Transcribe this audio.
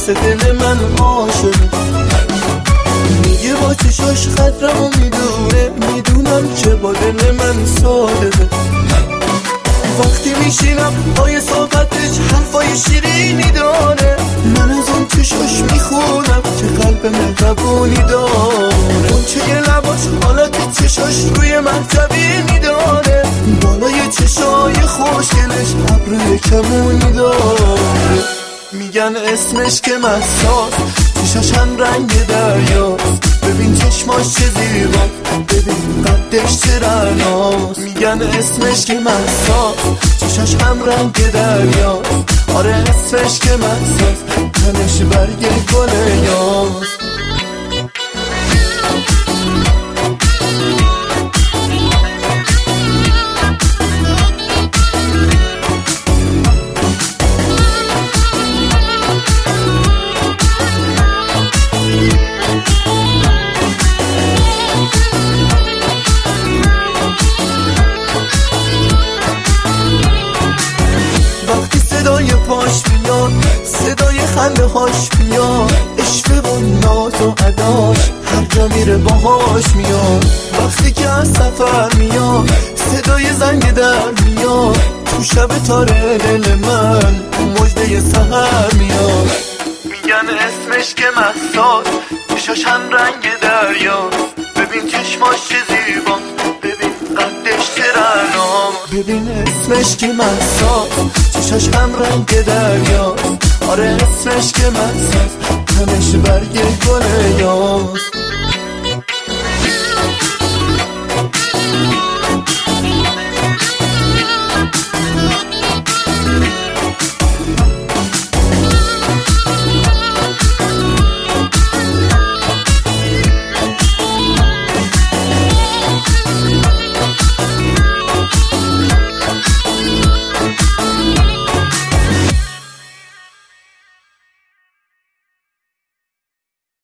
واسه دل من عاشقه. میگه با چشاش خطرمو میدونه، میدونم که با دل من صادقه. وقتی میشینم پای صحبتش حرفای شیرینی داره، من از اون چشاش میخونم که قلب مهربونی داره. اون چه یه لباش حالت چشاش روی مرتبی میداره، بالای چشای خوشگلش ابروی کمونی داره. میگن اسمش که مساس، چشاش هم رنگ دریاست، ببین چشماش چه زیباست، ببین قدش چه رعناست. میگن اسمش که مساس، چشاش هم رنگ دریاست، آره اسمش که مساس، تنش برگ گل یاست. صدای پاش بیاد، صدای خنده هاش بیاد، عشق و ناز و عداش هر جا میره باهاش میاد. وقتی که از سفر میاد، صدای زنگ در میاد، تو شب تاره دل من مژده سحر میاد. میگن اسمش که مساس، چشاش هم رنگ دریاست، ببین چشماش چه زیباست، ببین قدش چه رعناست. ببین اسمش که مساس، چشاش هم رنگ دریاست، آره اسمش که مساس، تنش برگ گل یاست.